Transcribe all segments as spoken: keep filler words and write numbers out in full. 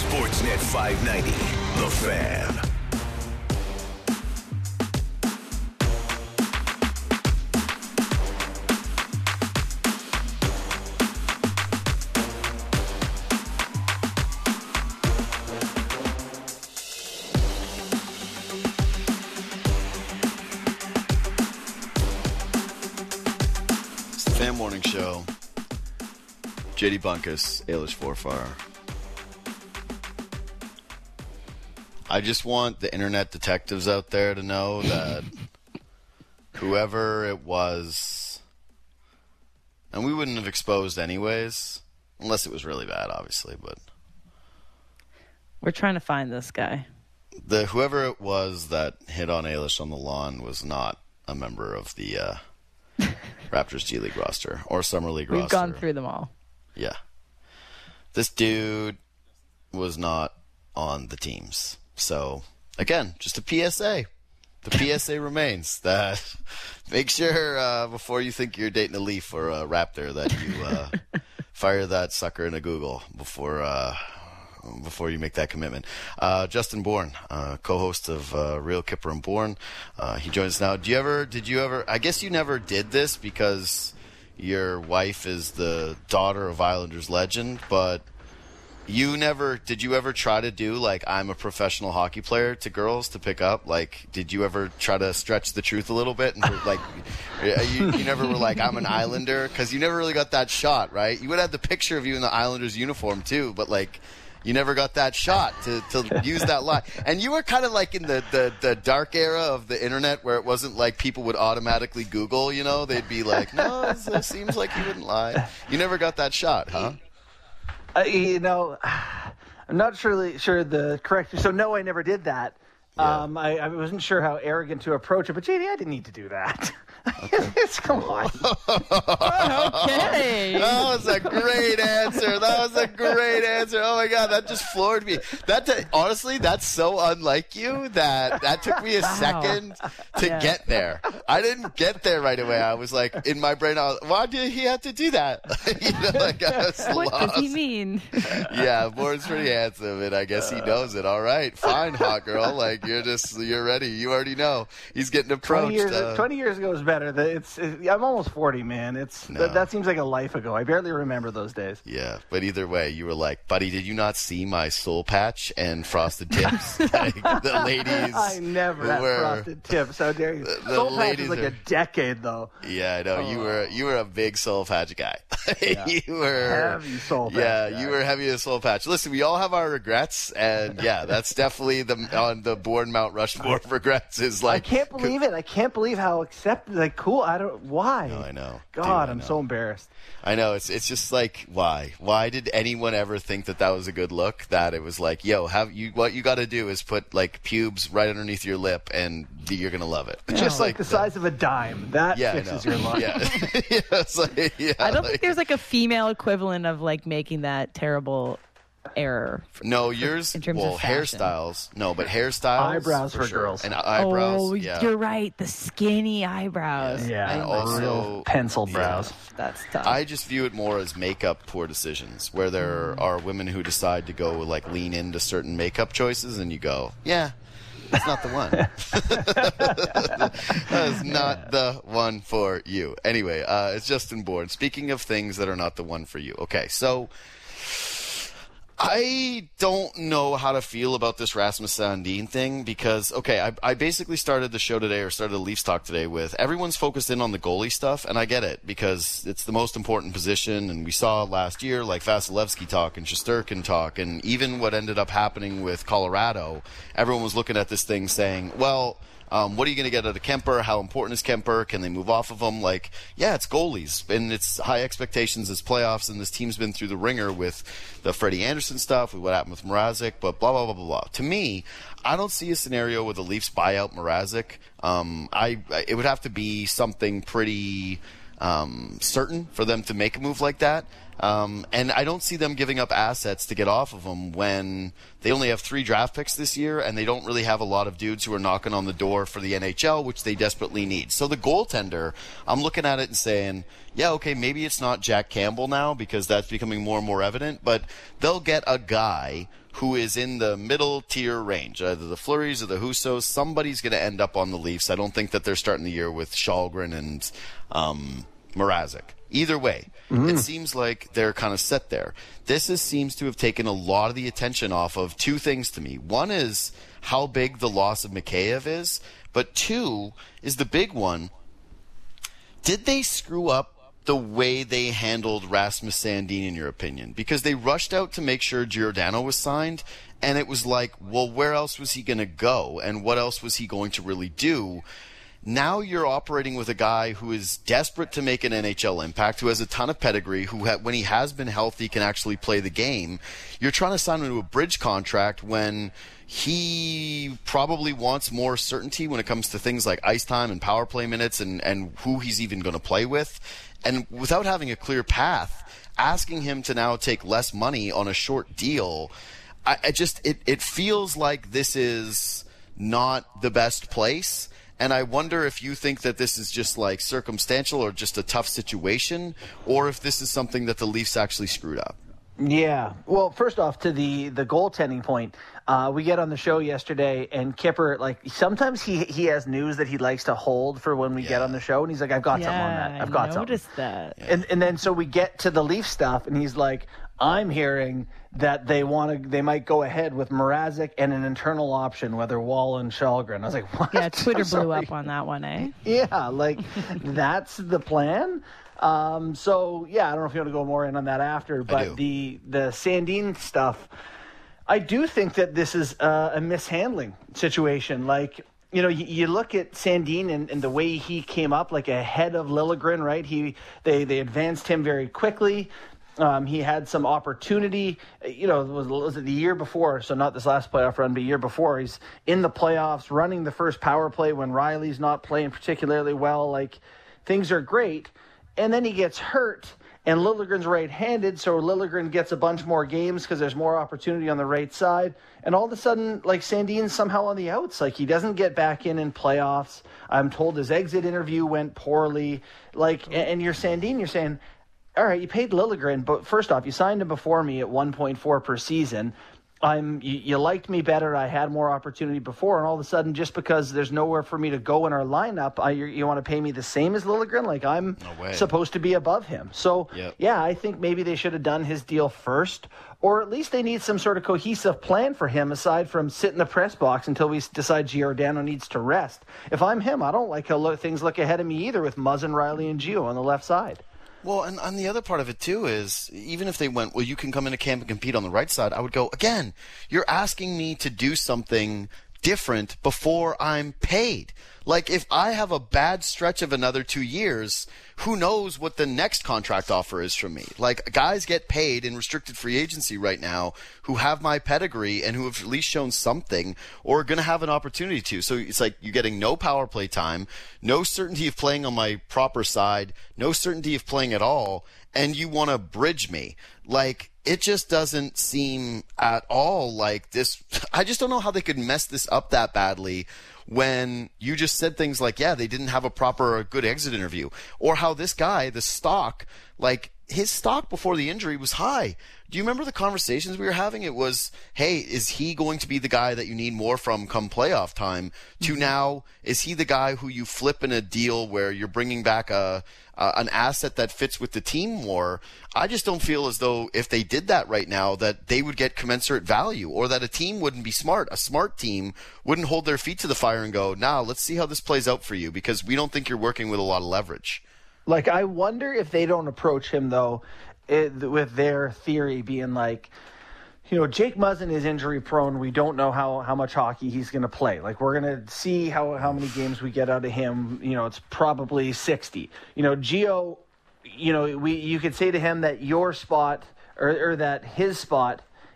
Sportsnet five ninety, The Fan. It's the Fan Morning Show. J D Bunkus, Ailish Forfar. I just want the internet detectives out there to know that whoever it was, and we wouldn't have exposed anyways, unless it was really bad, obviously, but we're trying to find this guy. The whoever it was that hit on Ailish on the lawn was not a member of the uh, Raptors G League roster or Summer League We've roster. We've gone through them all. Yeah. This dude was not on the teams. So, again, just a P S A. The P S A remains that make sure uh, before you think you're dating a Leaf or a Raptor that you uh, fire that sucker in a Google before uh, before you make that commitment. Uh, Justin Bourne, uh, co-host of uh, Real Kipper and Bourne, uh, he joins us now. Do you ever? Did you ever? I guess you never did this because your wife is the daughter of Islanders legend, but you never, did you ever try to do, like, I'm a professional hockey player to girls to pick up? Like, did you ever try to stretch the truth a little bit? And, like, you, you never were like, I'm an Islander? Because you never really got that shot, right? You would have the picture of you in the Islanders uniform, too, but, like, you never got that shot to, to use that line. And you were kind of like in the, the, the dark era of the internet where it wasn't like people would automatically Google, you know? They'd be like, no, it seems like you wouldn't lie. You never got that shot, huh? Uh, you know, I'm not surely sure the correct. So no, I never did that. Yeah. Um, I, I wasn't sure how arrogant to approach it, but J D, I didn't need to do that. Okay. Come on. Okay. That was a great answer. That was a great answer. Oh my God, that just floored me. That t- honestly, that's so unlike you that that took me a Wow. second to Yeah. get there. I didn't get there right away. I was like, in my brain, I was, why did he have to do that? you know, like I was What lost. does he mean? Yeah, Bourne's pretty handsome, and I guess he knows it. All right, fine, hot girl. Like you're just, you're ready. You already know he's getting approached. twenty years, uh, twenty years ago was better. The- It's, it, I'm almost forty, man. It's No. that, that seems like a life ago. I barely remember those days. Yeah, but either way, you were like, buddy, did you not see my soul patch and frosted tips? Like, the ladies I never who had were, frosted tips. How dare you? The- the Soul Patch ladies was like are- a decade, though. Yeah, I know. You Oh. were you were a big soul patch guy. Yeah. you were Heavy soul patch Yeah, guy. you were heavy as soul patch. Listen, we all have our regrets, and yeah, that's definitely the on the Bourne Mount Rushmore of regrets. Is like I can't believe it. I can't believe how accepted. Like, cool. I don't. Why? No, I know. God, Dude, I I'm know. so embarrassed. I know it's it's just like why why did anyone ever think that that was a good look? That it was like, yo, have you what you got to do is put like pubes right underneath your lip, and you're gonna love it. Just like the size of a dime. That Yeah, I fixes know. your life. Yeah, yeah, it's like, yeah, I don't like- think there's like a female equivalent of like making that terrible error. No, yours. in terms well, of fashion. hairstyles. No, but hairstyles. Eyebrows for sure. girls. And eyebrows. Oh, yeah. you're right. The skinny eyebrows. Yeah, And like also- real pencil yeah. brows. That's tough. I just view it more as makeup poor decisions, where there are women who decide to go like lean into certain makeup choices, and you go, yeah. That's not the one. That is not the one for you. Anyway, uh, it's Justin Bourne. Speaking of things that are not the one for you. Okay, so I don't know how to feel about this Rasmus Sandin thing because, okay, I, I basically started the show today or started the Leafs talk today with everyone's focused in on the goalie stuff, and I get it because it's the most important position, and we saw last year like Vasilevsky talk and Shesterkin talk, and even what ended up happening with Colorado, everyone was looking at this thing saying, well, Um, what are you going to get out of Kemper? How important is Kemper? Can they move off of him? Like, yeah, it's goalies, and it's high expectations as playoffs, and this team's been through the ringer with the Freddie Anderson stuff, with what happened with Mrazek, but blah, blah, blah, blah, blah. To me, I don't see a scenario where the Leafs buy out Mrazek. Um, I, it would have to be something pretty um, certain for them to make a move like that. Um, and I don't see them giving up assets to get off of him when they only have three draft picks this year, and they don't really have a lot of dudes who are knocking on the door for the N H L, which they desperately need. So the goaltender, I'm looking at it and saying, yeah, okay, maybe it's not Jack Campbell now because that's becoming more and more evident, but they'll get a guy who is in the middle tier range, either the Fleuries or the Hussos. Somebody's going to end up on the Leafs. I don't think that they're starting the year with Shalgren and um, Mrazek. Either way, mm-hmm. It seems like they're kind of set there. This is, seems to have taken a lot of the attention off of two things to me. One is how big the loss of Mikheyev is, but two is the big one. Did they screw up the way they handled Rasmus Sandin, in your opinion? Because they rushed out to make sure Giordano was signed, and it was like, well, where else was he going to go, and what else was he going to really do? Now you're operating with a guy who is desperate to make an N H L impact, who has a ton of pedigree, who ha- when he has been healthy can actually play the game. You're trying to sign him to a bridge contract when he probably wants more certainty when it comes to things like ice time and power play minutes and, and who he's even going to play with. And without having a clear path, asking him to now take less money on a short deal, I, I just it, it feels like this is not the best place. And I wonder if you think that this is just like circumstantial or just a tough situation, or if this is something that the Leafs actually screwed up. Yeah. Well, first off, to the, the goaltending point, uh, we get on the show yesterday, and Kipper, like, sometimes he he has news that he likes to hold for when we yeah. get on the show, and he's like, I've got yeah, something on that. I've got I something. noticed that. Yeah. And, and then so we get to the Leaf stuff, and he's like, I'm hearing that they want to, they might go ahead with Mrazek and an internal option, whether Wall and Shalgren. I was like, what? Yeah, Twitter blew up on that one, eh? Yeah, like, that's the plan? Um, so, yeah, I don't know if you want to go more in on that after, but the, the Sandin stuff, I do think that this is uh, a mishandling situation. Like, you know, you, you look at Sandin and, and the way he came up, like ahead of Liljegren, right? He they, they advanced him very quickly. Um, he had some opportunity, you know, was, was it the year before? So not this last playoff run, but a year before. He's in the playoffs, running the first power play when Riley's not playing particularly well. Like, things are great. And then he gets hurt, and Liljegren's right-handed, so Liljegren gets a bunch more games because there's more opportunity on the right side. And all of a sudden, like, Sandin's somehow on the outs. Like, he doesn't get back in in playoffs. I'm told his exit interview went poorly. Like, and, and you're Sandin, you're saying, all right, you paid Liljegren, but first off, you signed him before me at one point four per season. I'm you, you liked me better. I had more opportunity before, and all of a sudden, just because there's nowhere for me to go in our lineup, I, you, you want to pay me the same as Liljegren? Like, I'm no supposed to be above him. So, yep. yeah, I think maybe they should have done his deal first, or at least they need some sort of cohesive plan for him aside from sit in the press box until we decide Giordano needs to rest. If I'm him, I don't like how lo- things look ahead of me either with Muzzin, Riley, and Gio on the left side. Well, and, and the other part of it, too, is even if they went, well, you can come into camp and compete on the right side, I would go, again, you're asking me to do something different before I'm paid. Like, if I have a bad stretch of another two years, who knows what the next contract offer is from me? Like, guys get paid in restricted free agency right now who have my pedigree and who have at least shown something or are going to have an opportunity to. So it's like you're getting no power play time, no certainty of playing on my proper side, no certainty of playing at all, and you want to bridge me. Like, it just doesn't seem at all like this. I just don't know how they could mess this up that badly when you just said things like, yeah, they didn't have a proper or good exit interview. Or how this guy, the stock, like, his stock before the injury was high. Do you remember the conversations we were having? It was, hey, is he going to be the guy that you need more from come playoff time? To now, is he the guy who you flip in a deal where you're bringing back a uh, an asset that fits with the team more? I just don't feel as though if they did that right now that they would get commensurate value, or that a team wouldn't be smart. A smart team wouldn't hold their feet to the fire and go, now, let's see how this plays out for you because we don't think you're working with a lot of leverage. Like, I wonder if they don't approach him, though, it, with their theory being like, you know, Jake Muzzin is injury prone. We don't know how, how much hockey he's going to play. Like, we're going to see how, how many games we get out of him. You know, it's probably sixty. You know, Gio, you know, we you could say to him that your spot or, or that his spot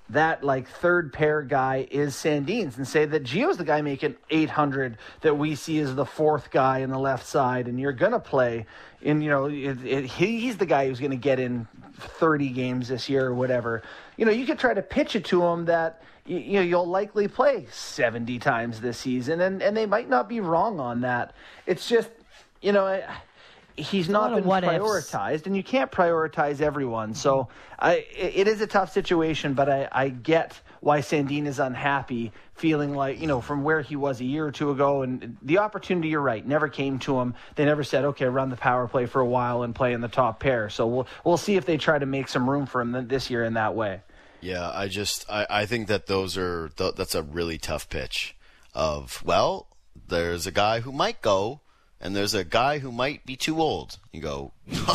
that like third pair guy is Sandin's and say that Gio's the guy making eight hundred that we see as the fourth guy in the left side, and you're going to play in, you know, it, it, he's the guy who's going to get in thirty games this year or whatever. You know, you could try to pitch it to him that, you, you know, you'll likely play seventy times this season, and, and they might not be wrong on that. It's just, you know, I, he's not been prioritized, ifs. And you can't prioritize everyone. So I, it is a tough situation, but I, I get why Sandin is unhappy, feeling like, you know, from where he was a year or two ago. And the opportunity, you're right, never came to him. They never said, okay, run the power play for a while and play in the top pair. So we'll we'll see if they try to make some room for him this year in that way. Yeah, I just I, I think that those are th- that's a really tough pitch of, well, there's a guy who might go, and there's a guy who might be too old. You go,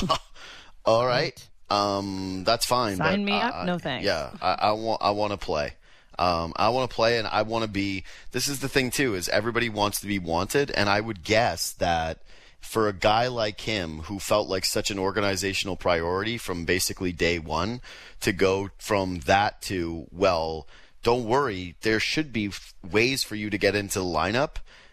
all right, um, that's fine. Sign but me I, up? No thanks. Yeah, I, I want I want to play. Um, I want to play, and I want to be. This is the thing too: is everybody wants to be wanted, and I would guess that for a guy like him who felt like such an organizational priority from basically day one, to go from that to, well, don't worry, there should be ways for you to get into the lineup.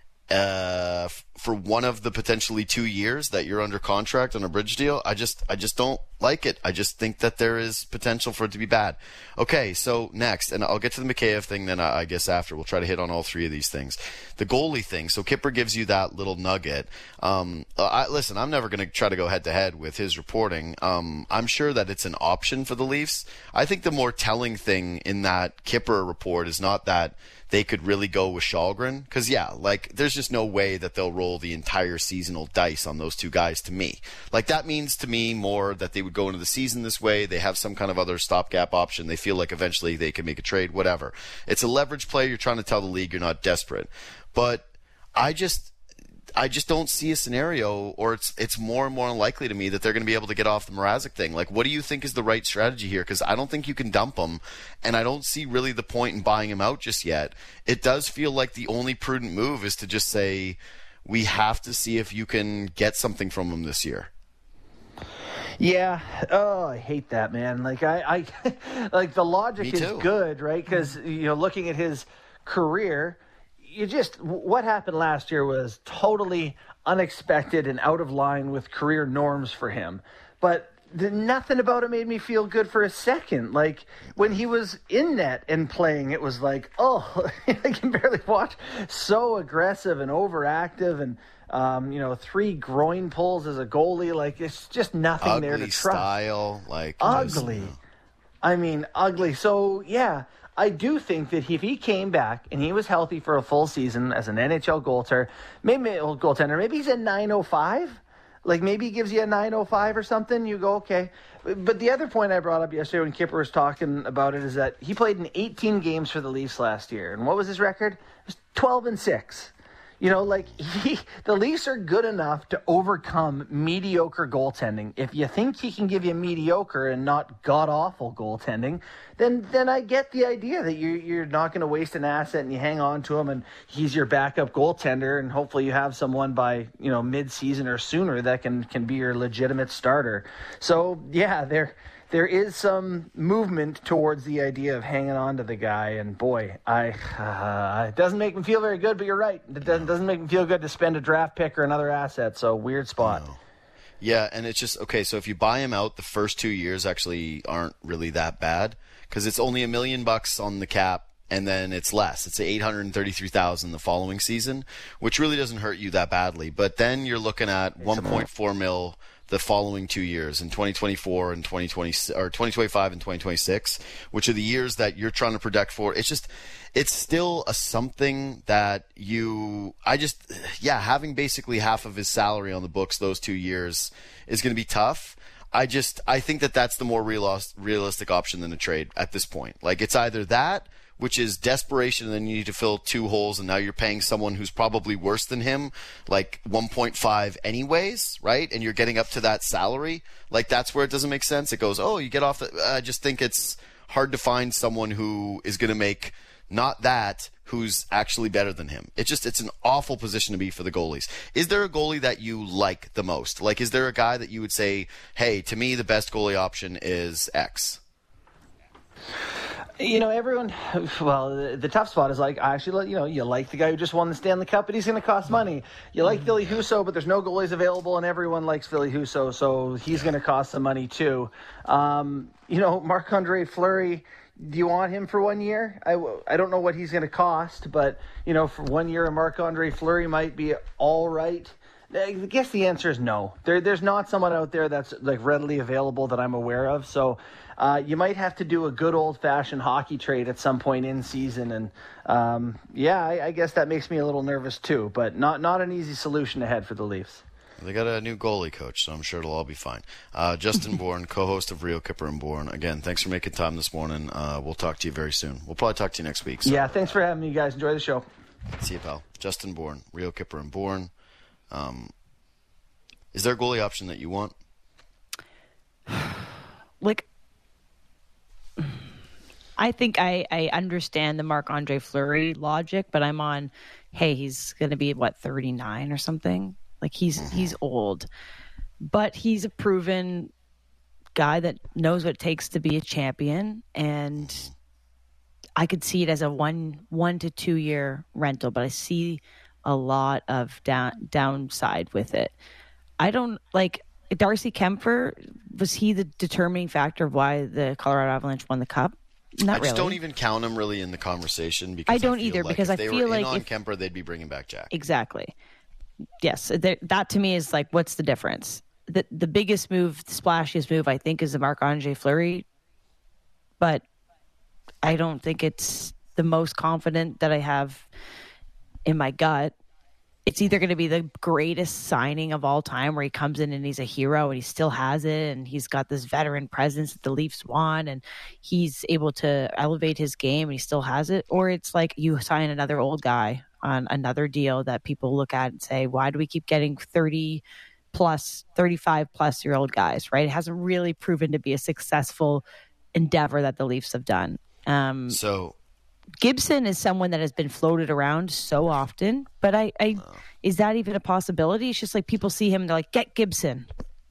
Uh, for one of the potentially two years that you're under contract on a bridge deal, I just, I just don't like it. I just think that there is potential for it to be bad. Okay, so next, and I'll get to the Mikheyev thing then I, I guess after. We'll try to hit on all three of these things. The goalie thing. So Kipper gives you that little nugget. Um, I, listen, I'm never going to try to go head to head with his reporting. Um, I'm sure that it's an option for the Leafs. I think the more telling thing in that Kipper report is not that they could really go with Shalgren. Because, yeah, like, there's just no way that they'll roll the entire seasonal dice on those two guys to me. Like, that means to me more that they would go into the season this way. They have some kind of other stopgap option. They feel like eventually they can make a trade, whatever. It's a leverage play. You're trying to tell the league you're not desperate. But I just... I just don't see a scenario, or it's it's more and more unlikely to me that they're going to be able to get off the Mrazek thing. Like, what do you think is the right strategy here? Because I don't think you can dump him, and I don't see really the point in buying him out just yet. It does feel like the only prudent move is to just say, we have to see if you can get something from him this year. Yeah. Oh, I hate that, man. Like, I, I like the logic is good, right? Because, you know, looking at his career, you just, what happened last year was totally unexpected and out of line with career norms for him. But the, nothing about it made me feel good for a second. Like, when he was in net and playing, it was like, oh, I can barely watch. So aggressive and overactive, and um, you know, three groin pulls as a goalie. Like, it's just nothing ugly there to trust. Style, like ugly. Just, I mean, ugly. So yeah. I do think that if he came back and he was healthy for a full season as an N H L goaltender, maybe goaltender, maybe he's a nine oh five. Like, maybe he gives you a nine oh five or something. You go, okay. But the other point I brought up yesterday when Kipper was talking about it is that he played in eighteen games for the Leafs last year. And what was his record? It was twelve and six. You know, like, he, the Leafs are good enough to overcome mediocre goaltending. If you think he can give you mediocre and not god-awful goaltending, then then I get the idea that you, you're not going to waste an asset and you hang on to him and he's your backup goaltender, and hopefully you have someone by, you know, mid-season or sooner that can, can be your legitimate starter. So, yeah, they're... There is some movement towards the idea of hanging on to the guy, and boy, I uh, it doesn't make me feel very good. But you're right; it doesn't doesn't make me feel good to spend a draft pick or another asset. So weird spot. No. Yeah, and it's just okay. So if you buy him out, the first two years actually aren't really that bad because it's only a million bucks on the cap, and then it's less. It's eight hundred thirty-three thousand the following season, which really doesn't hurt you that badly. But then you're looking at one point four mil. The following two years in twenty twenty-four and twenty twenty or twenty twenty-five and twenty twenty-six, which are the years that you're trying to protect for. It's just, it's still a something that you, I just, yeah, having basically half of his salary on the books those two years is going to be tough. I just, I think that that's the more realis- realistic option than a trade at this point. Like, it's either that, which is desperation, and then you need to fill two holes, and now you're paying someone who's probably worse than him, like one point five anyways, right? And you're getting up to that salary. Like, that's where it doesn't make sense. It goes, oh, you get off the... I just think it's hard to find someone who is going to make not that, who's actually better than him. It just, it's an awful position to be for the goalies. Is there a goalie that you like the most? Like, is there a guy that you would say, hey, to me, the best goalie option is X? You know, everyone, well, the, the tough spot is like, actually, you know, you like the guy who just won the Stanley Cup, but he's going to cost money. You like Ville Husso, but there's no goalies available, and everyone likes Ville Husso, so he's going to cost some money too. Um, you know, Marc-Andre Fleury, do you want him for one year? I, I don't know what he's going to cost, but, you know, for one year, a Marc-Andre Fleury might be all right. I guess the answer is no. There, there's not someone out there that's like readily available that I'm aware of. So uh, you might have to do a good old-fashioned hockey trade at some point in season. And um, yeah, I, I guess that makes me a little nervous too. But not not an easy solution ahead for the Leafs. They got a new goalie coach, so I'm sure it'll all be fine. Uh, Justin Bourne, co-host of Real Kipper and Bourne. Again, thanks for making time this morning. Uh, we'll talk to you very soon. We'll probably talk to you next week. So. Yeah, thanks for having me, guys. Enjoy the show. See you, pal. Justin Bourne, Real Kipper and Bourne. Um, is there a goalie option that you want? Like, I think I, I understand the Marc-Andre Fleury logic, but I'm on, hey, he's going to be, what, thirty-nine or something? Like, he's mm-hmm. he's old. But he's a proven guy that knows what it takes to be a champion, and I could see it as a one one to two year rental, but I see a lot of down, downside with it. I don't like Darcy Kempfer. Was he the determining factor of why the Colorado Avalanche won the cup? Not I just really. don't even count him really in the conversation because I don't I feel either like because if I they feel were like in on if, Kemper, they'd be bringing back Jack. Exactly. Yes, that, that to me is like, what's the difference? The the biggest move, the splashiest move, I think, is the Marc-Andre Fleury, but I don't think it's the most confident that I have in my gut. It's either going to be the greatest signing of all time where he comes in and he's a hero and he still has it and he's got this veteran presence that the Leafs want and he's able to elevate his game and he still has it, or it's like you sign another old guy on another deal that people look at and say, why do we keep getting thirty plus, thirty-five plus year old guys, right? It hasn't really proven to be a successful endeavor that the Leafs have done. Um, so Gibson is someone that has been floated around so often, but I, I uh, is that even a possibility? It's just like people see him and they're like, get Gibson.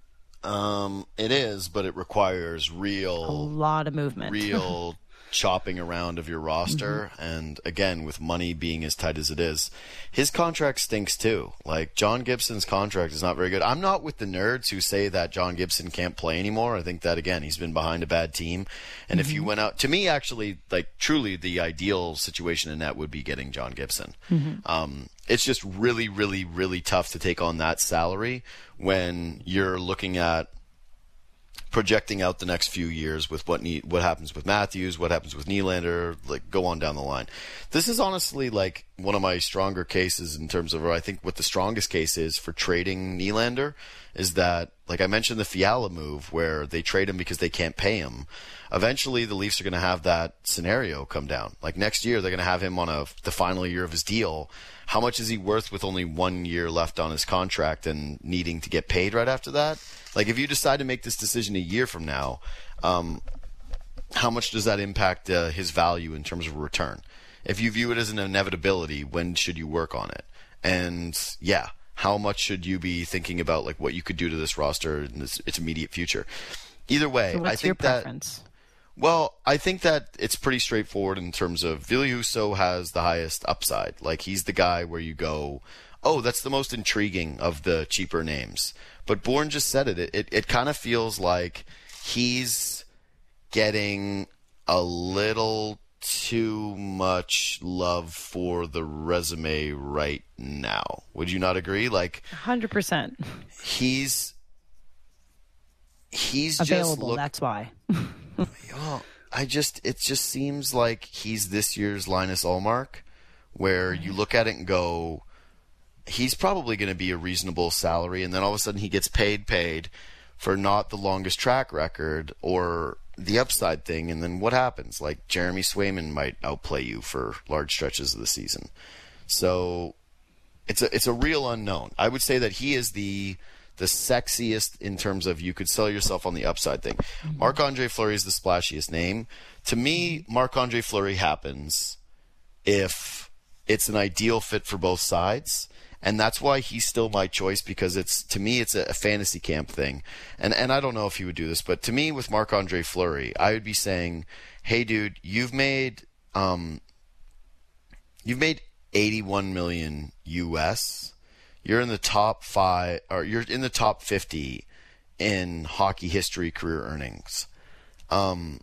Um, it is, but it requires real, a lot of movement, real chopping around of your roster. Mm-hmm. And again, with money being as tight as it is, his contract stinks too. Like John Gibson's contract is not very good. I'm not with the nerds who say that John Gibson can't play anymore. I think that again, he's been behind a bad team. And mm-hmm. if you went out, to me, actually, like truly the ideal situation in that would be getting John Gibson. Mm-hmm. Um, it's just really, really, really tough to take on that salary when you're looking at projecting out the next few years with what ne- what happens with Matthews, what happens with Nylander, like go on down the line. This is honestly like one of my stronger cases in terms of, or I think what the strongest case is for trading Nylander is that, like I mentioned, the Fiala move where they trade him because they can't pay him. Eventually, the Leafs are going to have that scenario come down. Like next year, they're going to have him on a the final year of his deal. How much is he worth with only one year left on his contract and needing to get paid right after that? Like, if you decide to make this decision a year from now, um, how much does that impact uh, his value in terms of return? If you view it as an inevitability, when should you work on it? And, yeah, how much should you be thinking about, like, what you could do to this roster in this, its immediate future? Either way, so what's I think your that... preference? Well, I think that it's pretty straightforward in terms of Ville Husso has the highest upside. Like, he's the guy where you go, oh, that's the most intriguing of the cheaper names. But Bourne just said it. It, it, it kind of feels like he's getting a little too much love for the resume right now. Would you not agree? Like, one hundred percent. He's he's available. Just look, that's why. well, I just it just seems like he's this year's Linus Ullmark, where you look at it and go, he's probably going to be a reasonable salary, and then all of a sudden he gets paid, paid for not the longest track record or the upside thing, and then what happens? Like Jeremy Swayman might outplay you for large stretches of the season. So it's a it's a real unknown. I would say that he is the the sexiest in terms of you could sell yourself on the upside thing. Mm-hmm. Marc-Andre Fleury is the splashiest name. To me, Marc-Andre Fleury happens if it's an ideal fit for both sides. And that's why he's still my choice, because it's, to me, it's a, a fantasy camp thing. And and I don't know if he would do this, but to me, with Marc-Andre Fleury, I would be saying, hey, dude, you've made um, you've made eighty-one million U S. You're in the top five, or you're in the top fifty in hockey history career earnings. Um,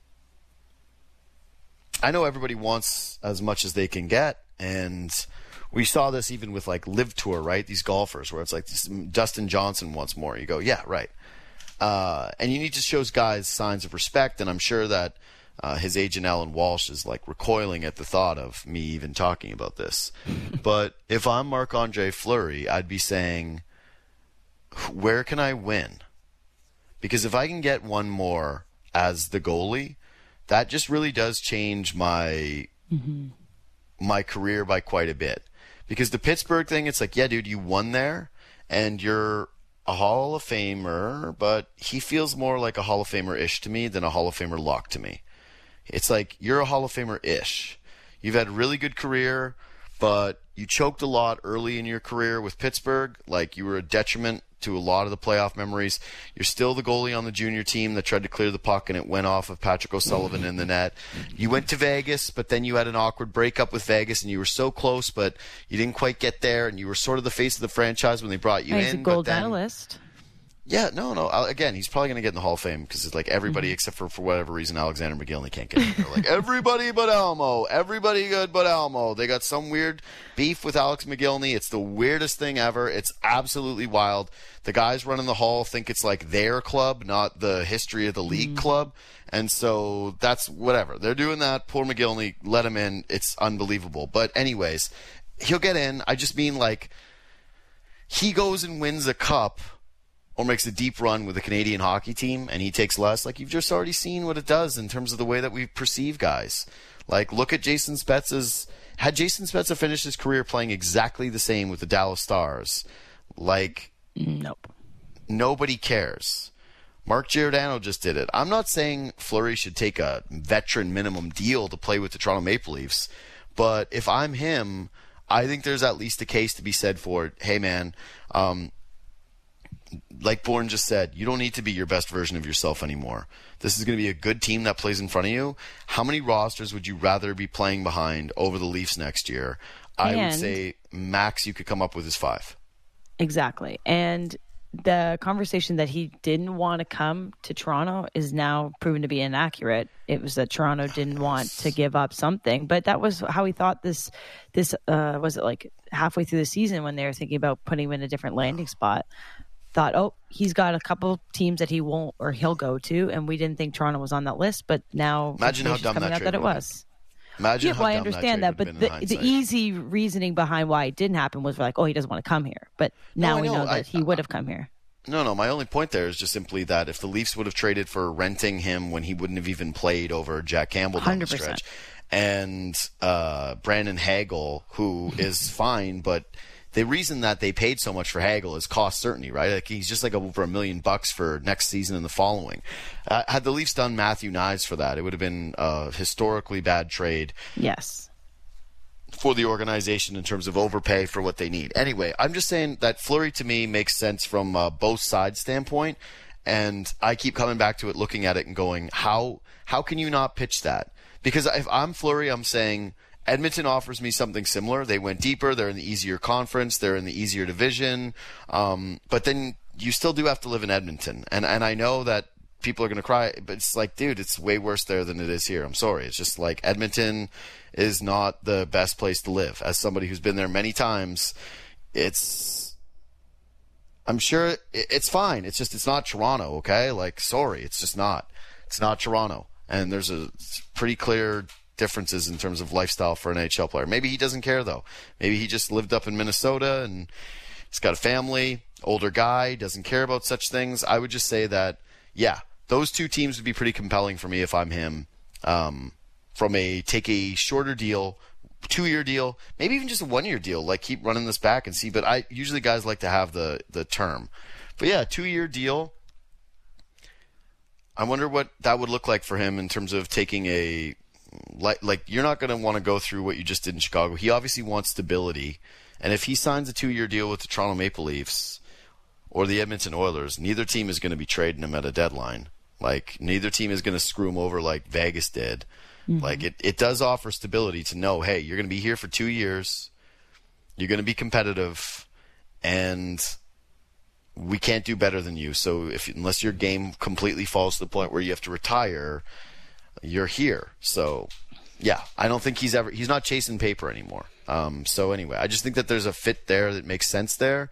I know everybody wants as much as they can get, and we saw this even with like Live Tour, right? These golfers where it's like Dustin Johnson wants more. You go, yeah, right. Uh, and you need to show guys signs of respect, and I'm sure that uh, his agent Alan Walsh is like recoiling at the thought of me even talking about this. But if I'm Marc-Andre Fleury, I'd be saying, where can I win? Because if I can get one more as the goalie, that just really does change my mm-hmm. my career by quite a bit. Because the Pittsburgh thing, it's like, yeah, dude, you won there, and you're a Hall of Famer, but he feels more like a Hall of Famer-ish to me than a Hall of Famer lock to me. It's like, you're a Hall of Famer-ish. You've had a really good career, but you choked a lot early in your career with Pittsburgh. Like, you were a detriment to a lot of the playoff memories. You're still the goalie on the junior team that tried to clear the puck and it went off of Patrick O'Sullivan in the net. You went to Vegas, but then you had an awkward breakup with Vegas, and you were so close, but you didn't quite get there, and you were sort of the face of the franchise when they brought you and in. He's a gold but then, medalist. Yeah, no, no. Again, he's probably going to get in the Hall of Fame because it's like everybody mm-hmm. except for, for whatever reason, Alexander McGillney can't get in there. Like, everybody but Elmo. Everybody good but Elmo. They got some weird beef with Alex McGillney. It's the weirdest thing ever. It's absolutely wild. The guys running the Hall think it's like their club, not the history of the league mm-hmm. club. And so that's whatever. They're doing that. Poor McGillney. Let him in. It's unbelievable. But anyways, he'll get in. I just mean, like, he goes and wins a cup or makes a deep run with a Canadian hockey team, and he takes less. Like, you've just already seen what it does in terms of the way that we perceive guys. Like, look at Jason Spezza's... Had Jason Spezza finished his career playing exactly the same with the Dallas Stars, like... Nope. Nobody cares. Mark Giordano just did it. I'm not saying Fleury should take a veteran minimum deal to play with the Toronto Maple Leafs, but if I'm him, I think there's at least a case to be said for, hey, man... um like Bourne just said, you don't need to be your best version of yourself anymore. This is going to be a good team that plays in front of you. How many rosters would you rather be playing behind over the Leafs next year? I and would say max you could come up with is five. Exactly. And the conversation that he didn't want to come to Toronto is now proven to be inaccurate. It was that Toronto didn't want to give up something, but that was how he thought this, this uh, was it like halfway through the season when they were thinking about putting him in a different landing spot. Thought, oh, he's got a couple teams that he won't or he'll go to, and we didn't think Toronto was on that list, but now imagine how dumb coming that out that it was. Imagine yeah, how well, I dumb understand that, that, but the, the easy reasoning behind why it didn't happen was like, oh, he doesn't want to come here. But now no, we know. know that I, he would have come here. No, no, my only point there is just simply that if the Leafs would have traded for renting him when he wouldn't have even played over Jack Campbell down the stretch, and uh, Brandon Hagel, who is fine, but the reason that they paid so much for Hagel is cost certainty, right? Like, he's just like over a million bucks for next season and the following. Uh, had the Leafs done Matthew Knies for that, it would have been a historically bad trade. Yes. For the organization in terms of overpay for what they need. Anyway, I'm just saying that Fleury to me makes sense from uh, both sides standpoint, and I keep coming back to it, looking at it and going, how how can you not pitch that? Because if I'm Fleury, I'm saying Edmonton offers me something similar. They went deeper. They're in the easier conference. They're in the easier division. Um, but then you still do have to live in Edmonton. And and I know that people are going to cry, but it's like, dude, it's way worse there than it is here. I'm sorry. It's just like Edmonton is not the best place to live. As somebody who's been there many times, it's... I'm sure it's fine. It's just it's not Toronto, okay? Like, sorry, it's just not. It's not Toronto. And there's a pretty clear differences in terms of lifestyle for an N H L player. Maybe he doesn't care, though. Maybe he just lived up in Minnesota and he's got a family, older guy, doesn't care about such things. I would just say that, yeah, those two teams would be pretty compelling for me if I'm him. Um, from a take a shorter deal, two-year deal, maybe even just a one-year deal, like keep running this back and see. But I usually guys like to have the, the term. But yeah, two-year deal. I wonder what that would look like for him in terms of taking a... Like, like you're not going to want to go through what you just did in Chicago. He obviously wants stability, And if he signs a two-year deal with the Toronto Maple Leafs or the Edmonton Oilers, neither team is going to be trading him at a deadline. Like, neither team is going to screw him over like Vegas did. Mm-hmm. Like, it, it does offer stability to know, hey, you're going to be here for two years. You're going to be competitive. And we can't do better than you. So if unless your game completely falls to the point where you have to retire, you're here. So, yeah, I don't think he's ever – he's not chasing paper anymore. Um, so, anyway, I just think that there's a fit there that makes sense there.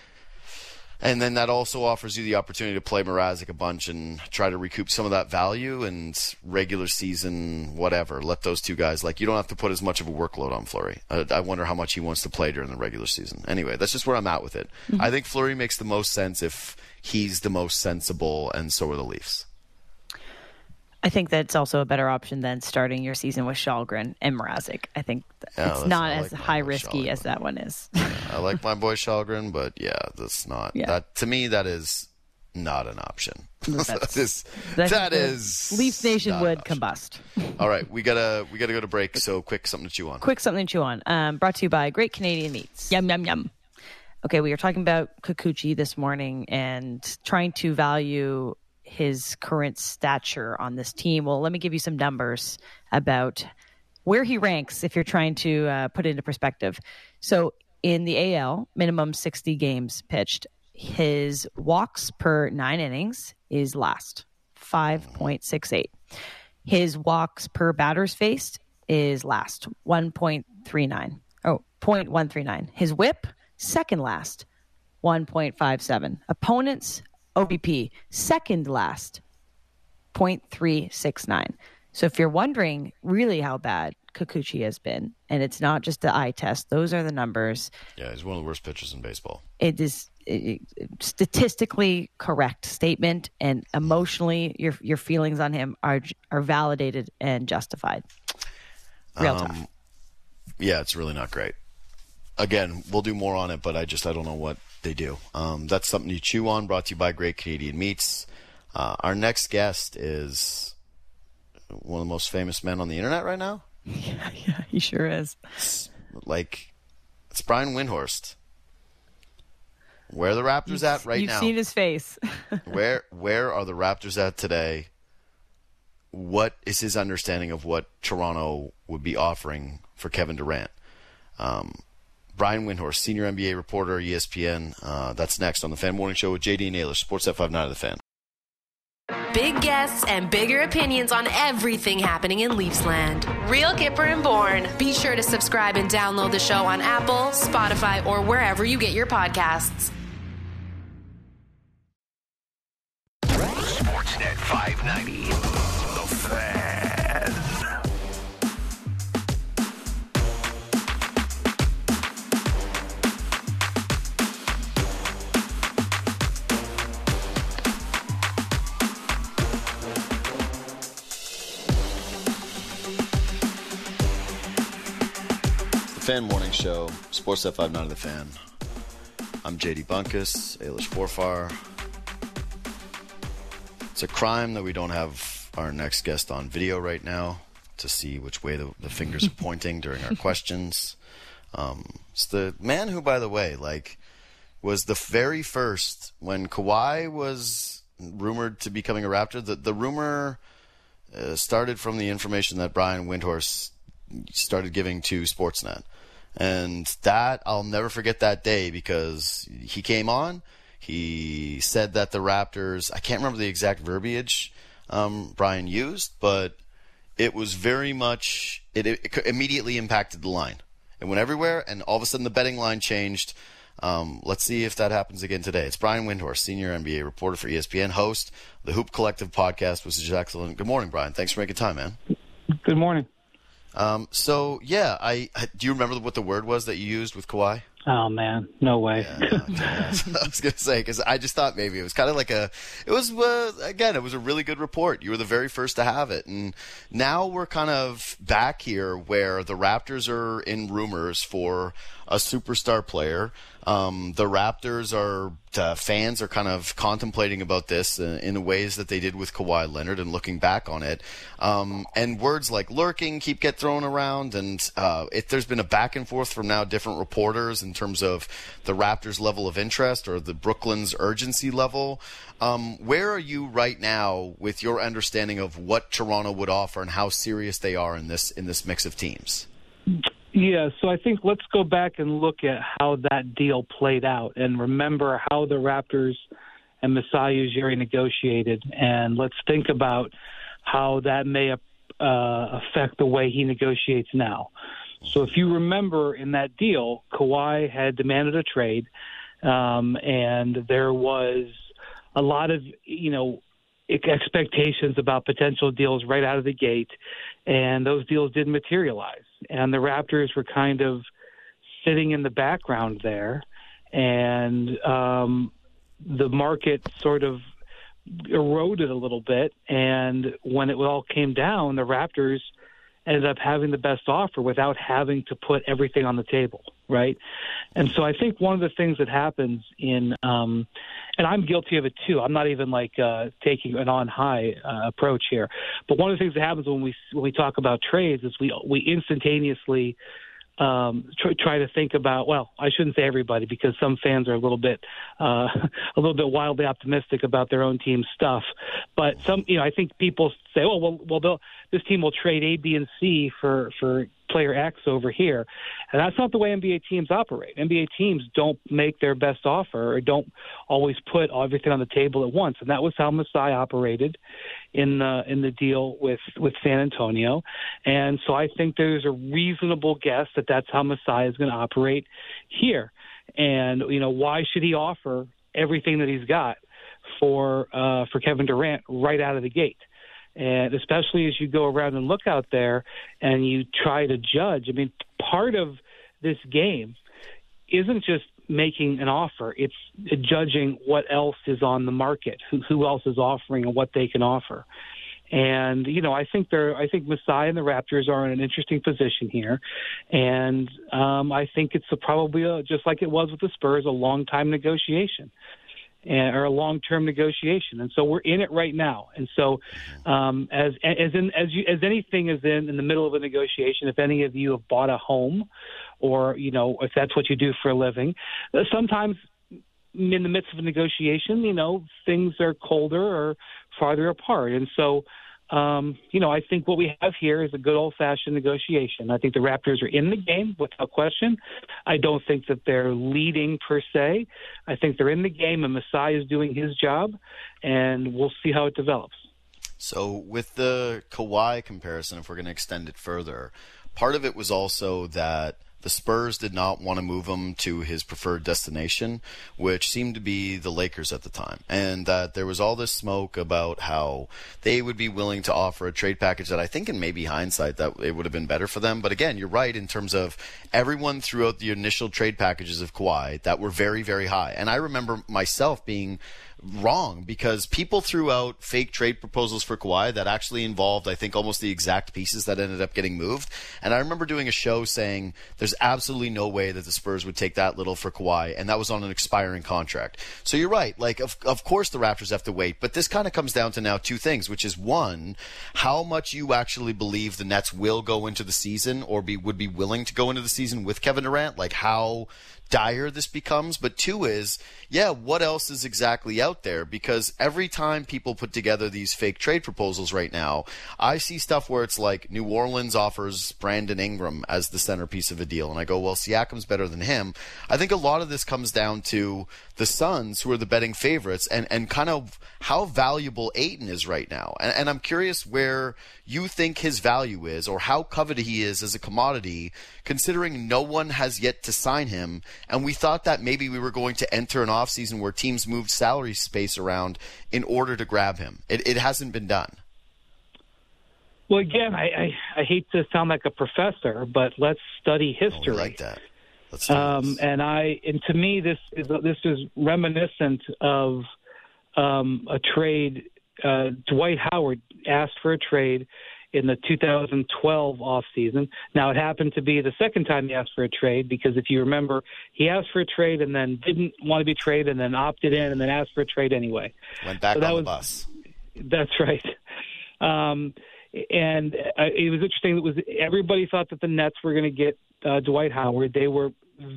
And then that also offers you the opportunity to play Mrazek a bunch and try to recoup some of that value and regular season, whatever. Let those two guys, like, you don't have to put as much of a workload on Fleury. I, I wonder how much he wants to play during the regular season. Anyway, that's just where I'm at with it. Mm-hmm. I think Fleury makes the most sense if he's the most sensible, and so are the Leafs. I think that's also a better option than starting your season with Källgren and Mrazek. I think yeah, it's not I as like high risky as that one is. Yeah, I like my boy Källgren, but yeah, that's not yeah. that to me. That is not an option. that is that is Leafs Nation would combust. All right, we gotta we gotta go to break. So quick, something to chew on. Quick, something to chew on. Um, brought to you by Great Canadian Meats. Yum yum yum. Okay, we were talking about Kikuchi this morning and trying to value his current stature on this team. Well, let me give you some numbers about where he ranks if you're trying to uh, put it into perspective. So in the A L, minimum sixty games pitched, his walks per nine innings is last, five point six eight. His walks per batters faced is last, one point three nine. Oh, zero point one three nine. His whip, second last, one point five seven. Opponents, O B P, second last, zero point three six nine. So if you're wondering really how bad Kikuchi has been, and it's not just the eye test, those are the numbers. Yeah, he's one of the worst pitchers in baseball. It is it, it, statistically correct statement, and emotionally, your your feelings on him are are validated and justified. Real um, tough. Yeah, it's really not great. Again, we'll do more on it, but I just I don't know what they do. Um, that's something you chew on, brought to you by Great Canadian Meats. Uh, our next guest is one of the most famous men on the internet right now. Yeah, yeah, he sure is. It's like, it's Brian Windhorst. Where are the Raptors you've, at right you've now? You've seen his face. where Where are the Raptors at today? What is his understanding of what Toronto would be offering for Kevin Durant? Um, Brian Windhorst, senior N B A reporter, E S P N. Uh, that's next on the Fan Morning Show with J D and Naylor, Sports F fifty-nine of the Fan. Big guests and bigger opinions on everything happening in Leafsland. Real Kipper and Bourne. Be sure to subscribe and download the show on Apple, Spotify, or wherever you get your podcasts. Sportsnet five ninety, The Fan. Fan Morning Show, Sports F fifty-nine of the Fan. I'm J D Bunkus, Ailish Forfar. It's a crime that we don't have our next guest on video right now to see which way the, the fingers are pointing during our questions. Um, it's the man who, by the way, like, was the very first when Kawhi was rumored to be becoming a Raptor. The the rumor uh, started from the information that Brian Windhorst started giving to Sportsnet. And that, I'll never forget that day because he came on, he said that the Raptors, I can't remember the exact verbiage um, Brian used, but it was very much, it, it immediately impacted the line. It went everywhere, and all of a sudden the betting line changed. Um, let's see if that happens again today. It's Brian Windhorst, senior N B A reporter for E S P N, host of the Hoop Collective podcast, which is excellent. Good morning, Brian. Thanks for making time, man. Good morning. Um, so, yeah, I do you remember what the word was that you used with Kawhi? Oh, man, no way. Yeah, okay. I was going to say, because I just thought maybe it was kind of like a, it was, uh, again, it was a really good report. You were the very first to have it. And now we're kind of back here where the Raptors are in rumors for a superstar player. Um, the Raptors are uh, fans are kind of contemplating about this uh, in the ways that they did with Kawhi Leonard and looking back on it. Um, and words like lurking keep get thrown around, and uh, it, there's been a back and forth from now different reporters in terms of the Raptors' level of interest or the Brooklyn's urgency level. Um, where are you right now with your understanding of what Toronto would offer and how serious they are in this in this mix of teams? Yeah, so I think let's go back and look at how that deal played out and remember how the Raptors and Masai Ujiri negotiated, and let's think about how that may uh, affect the way he negotiates now. So if you remember in that deal, Kawhi had demanded a trade, um, and there was a lot of, you know, expectations about potential deals right out of the gate, and those deals didn't materialize. And the Raptors were kind of sitting in the background there, and um, the market sort of eroded a little bit. And when it all came down, the Raptors ended up having the best offer without having to put everything on the table, right? And so I think one of the things that happens in um, – and I'm guilty of it too. I'm not even like uh, taking an on-high uh, approach here. But one of the things that happens when we when we talk about trades is we we instantaneously um, try, try to think about. Well, I shouldn't say everybody because some fans are a little bit uh, a little bit wildly optimistic about their own team's stuff. But some, you know, I think people say, oh well, well, they'll, this team will trade A, B, and C for for player X over here. And that's not the way N B A teams operate. N B A teams don't make their best offer or don't always put everything on the table at once. And that was how Masai operated in the, in the deal with, with San Antonio. And so I think there's a reasonable guess that that's how Masai is going to operate here. And, you know, why should he offer everything that he's got for uh, for Kevin Durant right out of the gate? And especially as you go around and look out there and you try to judge, I mean, part of this game isn't just making an offer. It's judging what else is on the market, who, who else is offering and what they can offer. And, you know, I think they're, I think Masai and the Raptors are in an interesting position here. And um, I think it's a, probably, a, just like it was with the Spurs, a long-time negotiation. And, or a long-term negotiation, and so we're in it right now. And so, um, as as in as you as anything is in in the middle of a negotiation, if any of you have bought a home, or you know if that's what you do for a living, sometimes in the midst of a negotiation, you know things are colder or farther apart, and so. Um, you know, I think what we have here is a good old-fashioned negotiation. I think the Raptors are in the game without question. I don't think that they're leading per se. I think they're in the game, and Masai is doing his job, and we'll see how it develops. So with the Kawhi comparison, if we're going to extend it further, part of it was also that the Spurs did not want to move him to his preferred destination, which seemed to be the Lakers at the time. And that there was all this smoke about how they would be willing to offer a trade package that I think in maybe hindsight that it would have been better for them. But again, you're right in terms of everyone threw out the initial trade packages of Kawhi that were very, very high. And I remember myself being wrong because people threw out fake trade proposals for Kawhi that actually involved, I think, almost the exact pieces that ended up getting moved. And I remember doing a show saying there's absolutely no way that the Spurs would take that little for Kawhi, and that was on an expiring contract. So you're right. Like, of, of course the Raptors have to wait, but this kind of comes down to now two things, which is one, how much you actually believe the Nets will go into the season or be would be willing to go into the season with Kevin Durant, like how dire this becomes. But two is, yeah, what else is exactly out there? Because every time people put together these fake trade proposals right now, I see stuff where it's like New Orleans offers Brandon Ingram as the centerpiece of a deal, and I go, well, Siakam's better than him. I think a lot of this comes down to the Suns, who are the betting favorites, and, and kind of how valuable Ayton is right now. And, and I'm curious where you think his value is, or how coveted he is as a commodity, considering no one has yet to sign him. And we thought that maybe we were going to enter an offseason where teams moved salary space around in order to grab him. It, it hasn't been done. Well, again, I, I, I hate to sound like a professor, but let's study history. Oh, I like that. Let's do um, this. And I, and to me, this is this is reminiscent of um, a trade. Uh, Dwight Howard asked for a trade in the two thousand twelve offseason. Now, it happened to be the second time he asked for a trade because if you remember, he asked for a trade and then didn't want to be traded and then opted in and then asked for a trade anyway. Went back so that on was, the bus. That's right. Um, and uh, it was interesting. It was everybody thought that the Nets were going to get uh, Dwight Howard. They were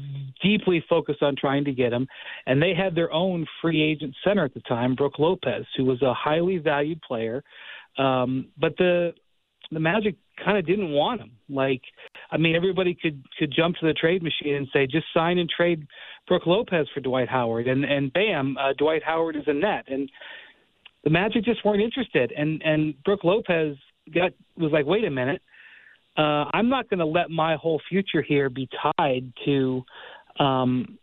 deeply focused on trying to get him, and they had their own free agent center at the time, Brook Lopez, who was a highly valued player. Um, but the the Magic kind of didn't want him. Like, I mean, everybody could could jump to the trade machine and say, just sign and trade Brook Lopez for Dwight Howard, and and bam, uh, Dwight Howard is a Net. And the Magic just weren't interested. And and Brook Lopez got was like, wait a minute. Uh, I'm not going to let my whole future here be tied to, um,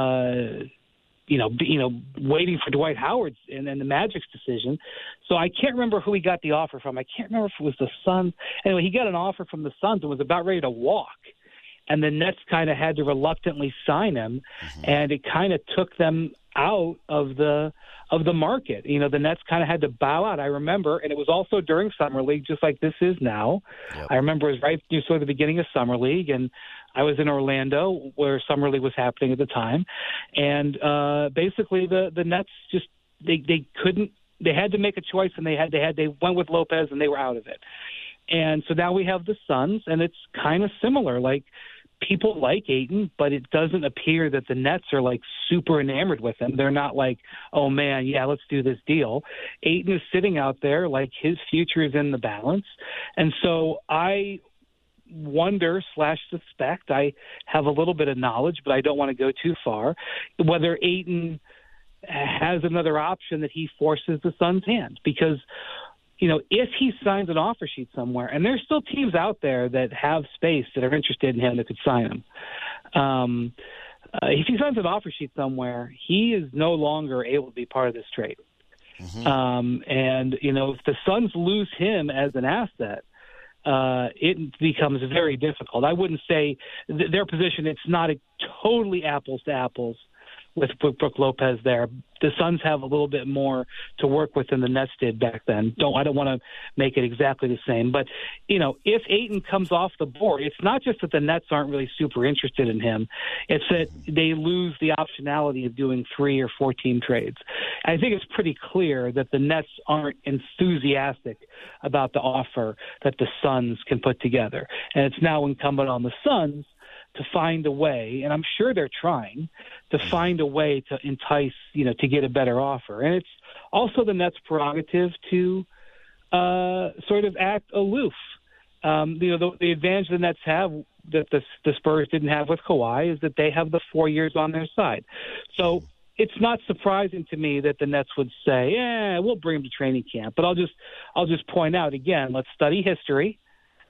uh, you know, be, you know, waiting for Dwight Howard's and then the Magic's decision. So I can't remember who he got the offer from. I can't remember if it was the Suns. Anyway, he got an offer from the Suns and was about ready to walk, and the Nets kind of had to reluctantly sign him, mm-hmm. and it kind of took them out of the of the market. You know, the Nets kind of had to bow out. I remember, and it was also during Summer League, just like this is now. Yep. I remember it was right before the beginning of Summer League, and I was in Orlando where Summer League was happening at the time. And uh, basically the, the Nets just, they, they couldn't, they had to make a choice, and they had, they had, they went with Lopez and they were out of it. And so now we have the Suns, and it's kind of similar. Like, people like Ayton, but it doesn't appear that the Nets are like super enamored with him. They're not like, oh man, yeah, let's do this deal. Ayton is sitting out there like his future is in the balance. And so I wonder slash suspect, I have a little bit of knowledge, but I don't want to go too far, whether Ayton has another option that he forces the Suns' hand. Because you know, if he signs an offer sheet somewhere, and there's still teams out there that have space that are interested in him that could sign him. Um, uh, if he signs an offer sheet somewhere, he is no longer able to be part of this trade. Mm-hmm. Um, and, you know, if the Suns lose him as an asset, uh, it becomes very difficult. I wouldn't say th- their position, it's not a totally apples to apples with Brook Lopez there. The Suns have a little bit more to work with than the Nets did back then. Don't I don't want to make it exactly the same. But, you know, if Ayton comes off the board, it's not just that the Nets aren't really super interested in him. It's that they lose the optionality of doing three or four team trades. I think it's pretty clear that the Nets aren't enthusiastic about the offer that the Suns can put together. And it's now incumbent on the Suns to find a way, and I'm sure they're trying, to find a way to entice, you know, to get a better offer. And it's also the Nets' prerogative to uh, sort of act aloof. Um, you know, the, the advantage the Nets have that the, the Spurs didn't have with Kawhi is that they have the four years on their side. So it's not surprising to me that the Nets would say, yeah, we'll bring him to training camp. But I'll just, I'll just point out, again, let's study history.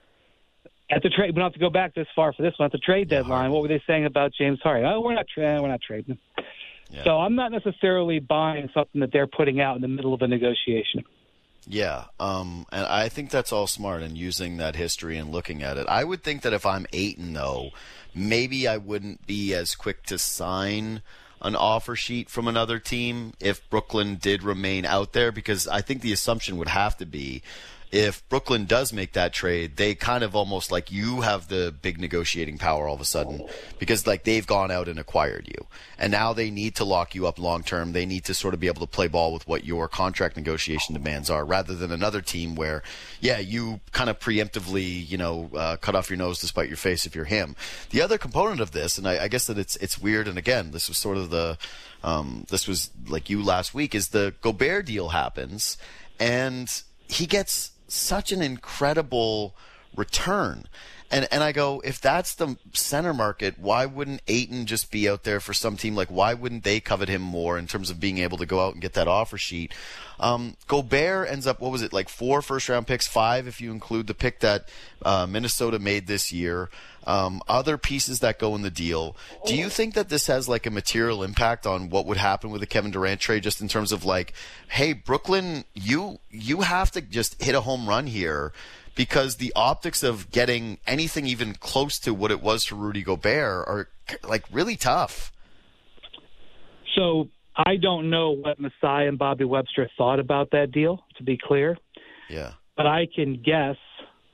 At the trade, we don't have to go back this far for this one. At the trade deadline, what were they saying about James Harden? Oh, we're not trading. We're not trading. Yeah. So I'm not necessarily buying something that they're putting out in the middle of a negotiation. Yeah, um, and I think that's all smart in using that history and looking at it. I would think that if I'm Ayton, though, maybe I wouldn't be as quick to sign an offer sheet from another team if Brooklyn did remain out there, because I think the assumption would have to be, if Brooklyn does make that trade, they kind of almost like you have the big negotiating power all of a sudden, because like they've gone out and acquired you, and now they need to lock you up long term. They need to sort of be able to play ball with what your contract negotiation demands are, rather than another team where, yeah, you kind of preemptively, you know, uh, cut off your nose to spite your face if you're him. The other component of this, and I, I guess that it's it's weird, and again, this was sort of the, um, this was like you last week, is the Gobert deal happens, and he gets such an incredible return. And and I go, if that's the center market, why wouldn't Ayton just be out there for some team? Like, why wouldn't they covet him more in terms of being able to go out and get that offer sheet? Um, Gobert ends up, what was it, like four first-round picks, five if you include the pick that uh, Minnesota made this year. Um, other pieces that go in the deal. Do you think that this has like a material impact on what would happen with the Kevin Durant trade, just in terms of like, hey, Brooklyn, you you have to just hit a home run here, because the optics of getting anything even close to what it was for Rudy Gobert are like really tough. So I don't know what Masai and Bobby Webster thought about that deal, to be clear. Yeah. But I can guess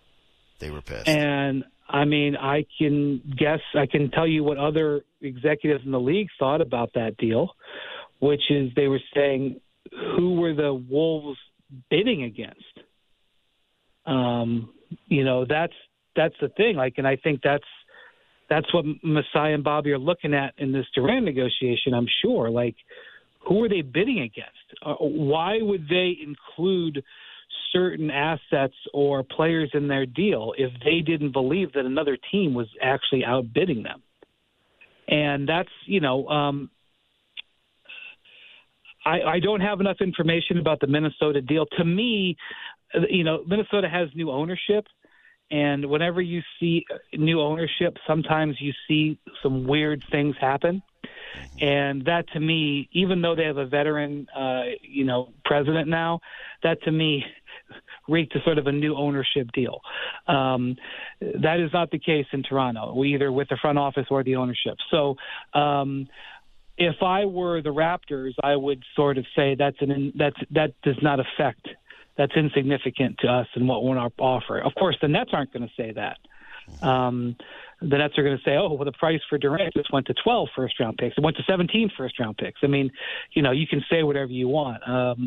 They were pissed. And, I mean, I can guess, I can tell you what other executives in the league thought about that deal, which is they were saying, who were the Wolves bidding against? Um, you know, that's that's the thing. Like, and I think that's that's what Masai and Bobby are looking at in this Durant negotiation, I'm sure. Like, who are they bidding against? Uh, why would they include certain assets or players in their deal if they didn't believe that another team was actually outbidding them? And that's, you know, um, I, I don't have enough information about the Minnesota deal. To me, you know, Minnesota has new ownership. And whenever you see new ownership, sometimes you see some weird things happen. And that, to me, even though they have a veteran, uh, you know, president now, that to me reeked a sort of a new ownership deal. Um, that is not the case in Toronto, either with the front office or the ownership. So um, if I were the Raptors, I would sort of say that's an that's that does not affect. That's insignificant to us and what we're going to offer. Of course, the Nets aren't going to say that. Um, the Nets are going to say, oh, well, the price for Durant just went to twelve first-round picks. It went to seventeen first-round picks. I mean, you know, you can say whatever you want. Um,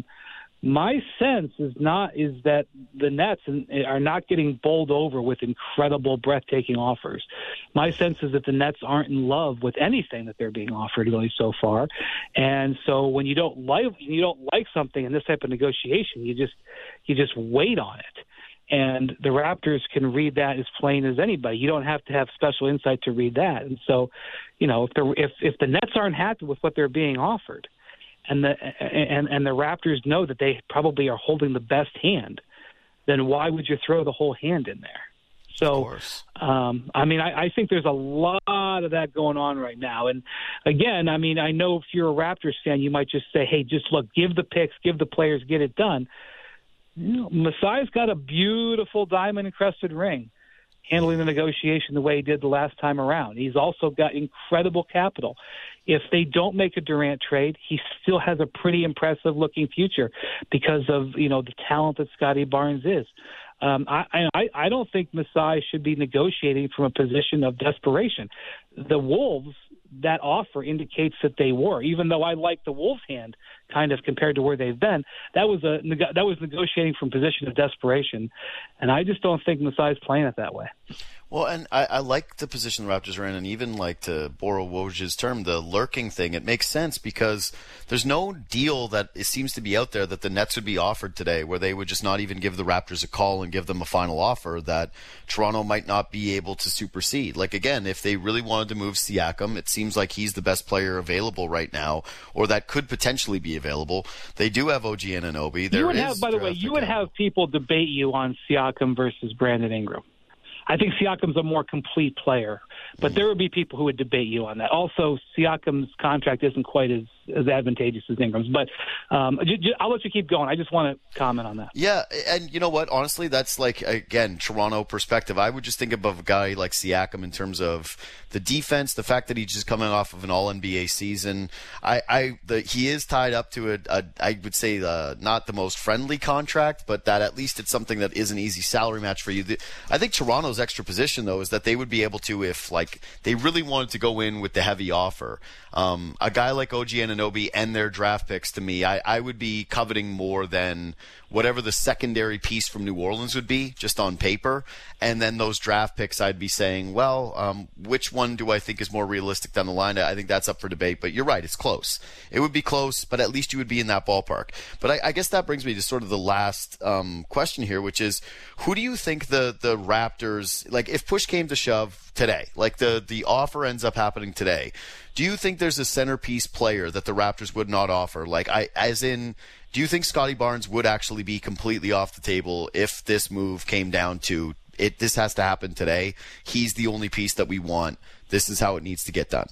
my sense is not is that the Nets are not getting bowled over with incredible, breathtaking offers. My sense is that the Nets aren't in love with anything that they're being offered really so far, and so when you don't like you don't like something in this type of negotiation, you just you just wait on it. And the Raptors can read that as plain as anybody. You don't have to have special insight to read that. And so, you know, if the if if the Nets aren't happy with what they're being offered, and the and and the Raptors know that they probably are holding the best hand, then why would you throw the whole hand in there? So, um, I mean, I, I think there's a lot of that going on right now. And again, I mean, I know if you're a Raptors fan, you might just say, hey, just look, give the picks, give the players, get it done. You know, Masai's got a beautiful diamond-encrusted ring handling the negotiation the way he did the last time around. He's also got incredible capital. If they don't make a Durant trade, he still has a pretty impressive-looking future because of, you know, the talent that Scotty Barnes is. Um, I, I, I don't think Masai should be negotiating from a position of desperation. The Wolves, that offer indicates that they were, even though I like the Wolves' hand kind of compared to where they've been. That was a that was negotiating from a position of desperation, and I just don't think Masai's playing it that way. Well, and I, I like the position the Raptors are in, and even like to borrow Woj's term, the lurking thing, it makes sense because there's no deal that it seems to be out there that the Nets would be offered today where they would just not even give the Raptors a call and give them a final offer that Toronto might not be able to supersede. Like, again, if they really wanted to move Siakam, it seems like he's the best player available right now, or that could potentially be available. They do have O G Anunoby. There you would is have, by the way, you would have people debate you on Siakam versus Brandon Ingram. I think Siakam's a more complete player, but there would be people who would debate you on that. Also, Siakam's contract isn't quite as, as advantageous as Ingram's, but um, j- j- I'll let you keep going. I just want to comment on that. Yeah, and you know what? Honestly, that's like, again, Toronto perspective. I would just think of a guy like Siakam in terms of the defense, the fact that he's just coming off of an All N B A season. I, I the, he is tied up to a, a I would say, uh, not the most friendly contract, but that at least it's something that is an easy salary match for you. The, I think Toronto's extra position, though, is that they would be able to, if like they really wanted to go in with the heavy offer, um, a guy like O G Anunoby and their draft picks, to me, I, I would be coveting more than whatever the secondary piece from New Orleans would be, just on paper. And then those draft picks, I'd be saying, well, um, which one do I think is more realistic down the line? I think that's up for debate. But you're right, it's close. It would be close, but at least you would be in that ballpark. But I, I guess that brings me to sort of the last um, question here, which is, who do you think the, the Raptors, like if push came to shove today, like the, the offer ends up happening today, do you think there's a centerpiece player that the Raptors would not offer? Like, I, as in, do you think Scotty Barnes would actually be completely off the table if this move came down to it? This has to happen today. He's the only piece that we want. This is how it needs to get done.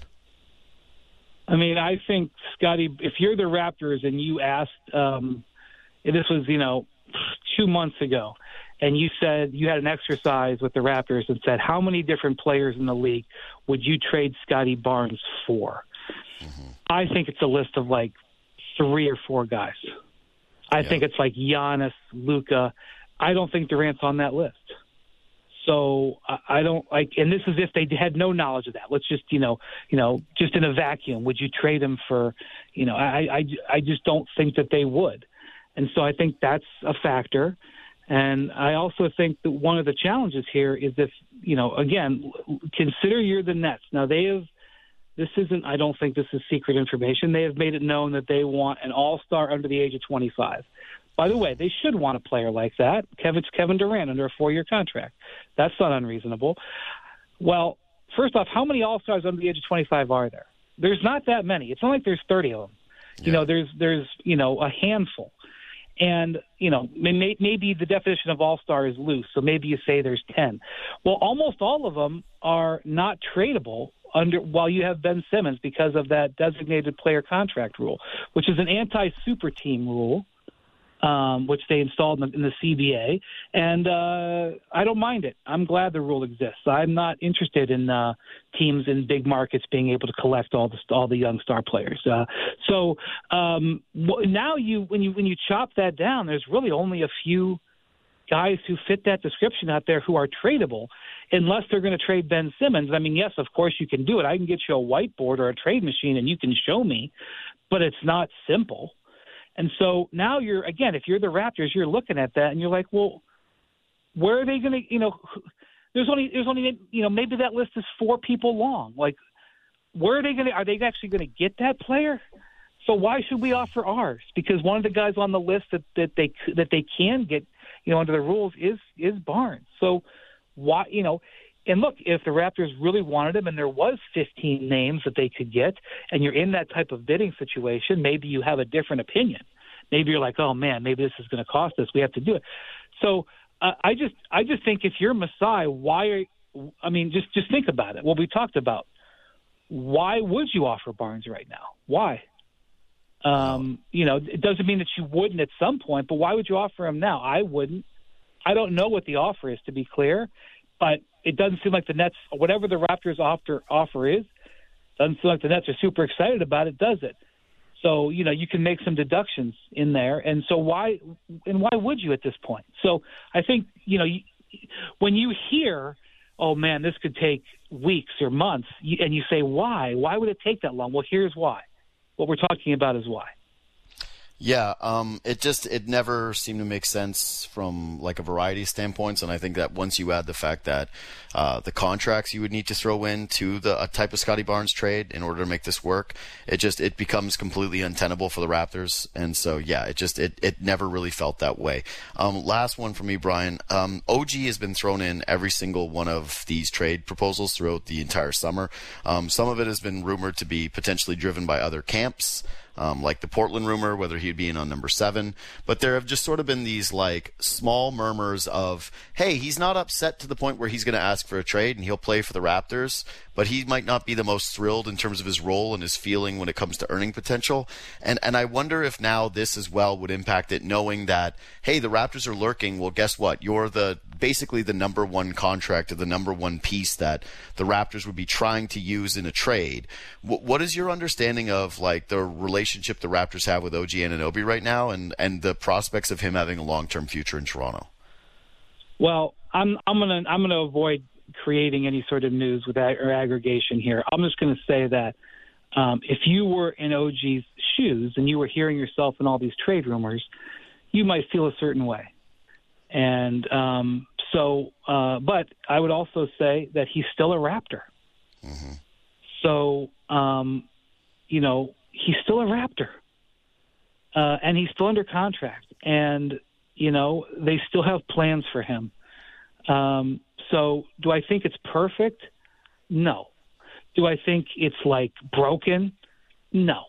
I mean, I think, Scotty, if you're the Raptors and you asked, um, this was, you know, two months ago, and you said you had an exercise with the Raptors and said, how many different players in the league would you trade Scotty Barnes for? Mm-hmm. I think it's a list of like three or four guys. I yeah. think it's like Giannis, Luka. I don't think Durant's on that list. So I don't like, and this is if they had no knowledge of that. Let's just, you know, you know, just in a vacuum, would you trade him for, you know, I, I, I just don't think that they would. And so I think that's a factor. And I also think that one of the challenges here is if, you know, again, consider you're the Nets. Now they have, this isn't, I don't think this is secret information. They have made it known that they want an all-star under the age of twenty-five. By the way, they should want a player like that. Kevin, Kevin Durant under a four-year contract. That's not unreasonable. Well, first off, how many All-Stars under the age of twenty-five are there? There's not that many. It's not like there's thirty of them. Yeah. You know, there's, there's you know, a handful. And, you know, may, maybe the definition of All-Star is loose, so maybe you say there's ten. Well, almost all of them are not tradable under while you have Ben Simmons because of that designated player contract rule, which is an anti-super team rule. Um, which they installed in the, in the C B A, and uh, I don't mind it. I'm glad the rule exists. I'm not interested in uh, teams in big markets being able to collect all the all the young star players. Uh, so um, now you when you when you chop that down, there's really only a few guys who fit that description out there who are tradable, unless they're going to trade Ben Simmons. I mean, yes, of course you can do it. I can get you a whiteboard or a trade machine, and you can show me, but it's not simple. And so now you're, again, if you're the Raptors, you're looking at that and you're like, well, where are they going to, you know, there's only, there's only, you know, maybe that list is four people long. Like, where are they going to, are they actually going to get that player? So why should we offer ours? Because one of the guys on the list that, that they, that they can get, you know, under the rules is, is Barnes. So why, you know, and look, if the Raptors really wanted him and there was fifteen names that they could get and you're in that type of bidding situation, maybe you have a different opinion. Maybe you're like, oh, man, maybe this is going to cost us. We have to do it. So uh, I just I just think if you're Masai, why are – I mean, just, just think about it. What we talked about. Why would you offer Barnes right now? Why? Um, you know, it doesn't mean that you wouldn't at some point, but why would you offer him now? I wouldn't. I don't know what the offer is, to be clear, but – it doesn't seem like the Nets, whatever the Raptors offer, offer is, doesn't seem like the Nets are super excited about it, does it? So, you know, you can make some deductions in there. And so why, and why would you at this point? So I think, you know, you, when you hear, oh, man, this could take weeks or months, and you say, why? Why would it take that long? Well, here's why. What we're talking about is why. Yeah, um, it just it never seemed to make sense from like a variety of standpoints, and I think that once you add the fact that uh, the contracts you would need to throw in to the a type of Scotty Barnes trade in order to make this work, it just it becomes completely untenable for the Raptors, and so yeah, it just it, it never really felt that way. Um, last one for me, Brian. Um, O G has been thrown in every single one of these trade proposals throughout the entire summer. Um, some of it has been rumored to be potentially driven by other camps. Um, like the Portland rumor, whether he'd be in on number seven. But there have just sort of been these like small murmurs of, hey, he's not upset to the point where he's going to ask for a trade and he'll play for the Raptors, but he might not be the most thrilled in terms of his role and his feeling when it comes to earning potential. And and I wonder if now this as well would impact it, knowing that, hey, the Raptors are lurking. Well, guess what? You're the basically the number one contract or the number one piece that the Raptors would be trying to use in a trade. W- what is your understanding of like the relationship the Raptors have with O G Anunoby right now, and, and the prospects of him having a long-term future in Toronto? Well, I'm I'm gonna I'm gonna avoid creating any sort of news with ag- or aggregation here. I'm just gonna say that um, if you were in O G's shoes and you were hearing yourself in all these trade rumors, you might feel a certain way. And um, so, uh, but I would also say that he's still a Raptor. Mm-hmm. So, um, you know, he's still a Raptor. Uh, and he's still under contract. And, you know, they still have plans for him. Um, so do I think it's perfect? No. Do I think it's, like, broken? No.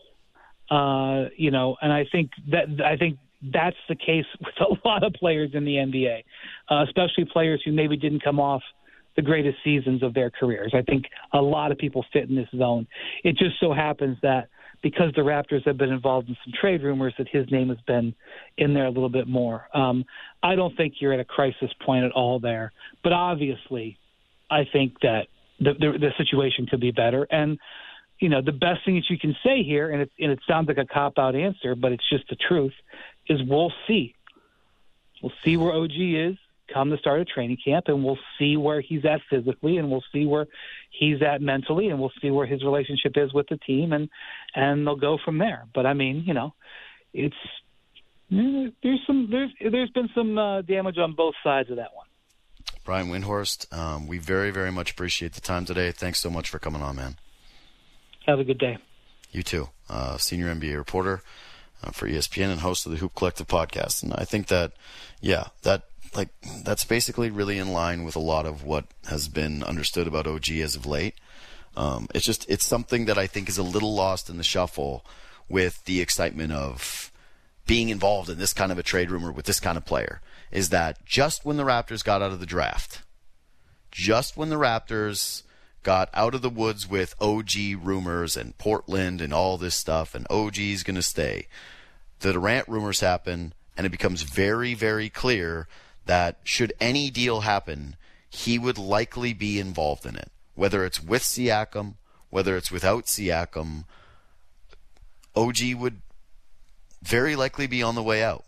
Uh, you know, and I think that I think that's the case with a lot of players in the N B A, uh, especially players who maybe didn't come off the greatest seasons of their careers. I think a lot of people fit in this zone. It just so happens that because the Raptors have been involved in some trade rumors, that his name has been in there a little bit more. Um, I don't think you're at a crisis point at all there, but obviously I think that the, the, the situation could be better. And, you know, the best thing that you can say here, and it, and it sounds like a cop-out answer, but it's just the truth, is we'll see. We'll see where O G is come the start of training camp, and we'll see where he's at physically, and we'll see where he's at mentally, and we'll see where his relationship is with the team, and and they'll go from there. But I mean, you know, it's there's some there's there's been some uh, damage on both sides of that one. Brian Windhorst, um, we very very much appreciate the time today. Thanks so much for coming on, man. Have a good day. You too. Uh, senior N B A reporter uh, for E S P N and host of the Hoop Collective podcast. And I think that, yeah, that like that's basically really in line with a lot of what has been understood about O G as of late. Um, it's just it's something that I think is a little lost in the shuffle with the excitement of being involved in this kind of a trade rumor with this kind of player. Is that just when the Raptors got out of the draft, just when the Raptors got out of the woods with O G rumors and Portland and all this stuff, and O G's going to stay, the Durant rumors happen, and it becomes very, very clear that should any deal happen, he would likely be involved in it. Whether it's with Siakam, whether it's without Siakam, O G would very likely be on the way out.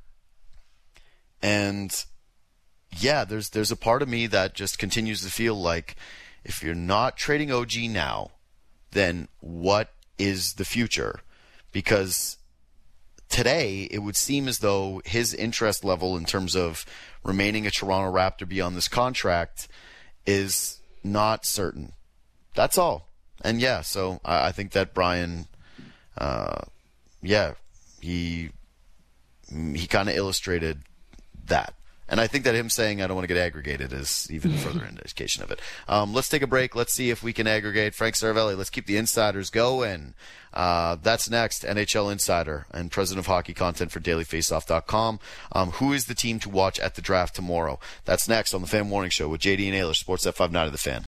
And yeah, there's there's a part of me that just continues to feel like if you're not trading O G now, then what is the future? Because today it would seem as though his interest level in terms of remaining a Toronto Raptor beyond this contract is not certain. That's all. And yeah, so I, I think that Brian, uh, yeah, he he kind of illustrated that. And I think that him saying I don't want to get aggregated is even further indication of it. Um, let's take a break. Let's see if we can aggregate. Frank Saravelli, let's keep the insiders going. Uh, that's next, N H L Insider and president of hockey content for daily faceoff dot com. Um, who is the team to watch at the draft tomorrow? That's next on the Fan Morning Show with J D and Ayler, Sports F five ninety The Fan.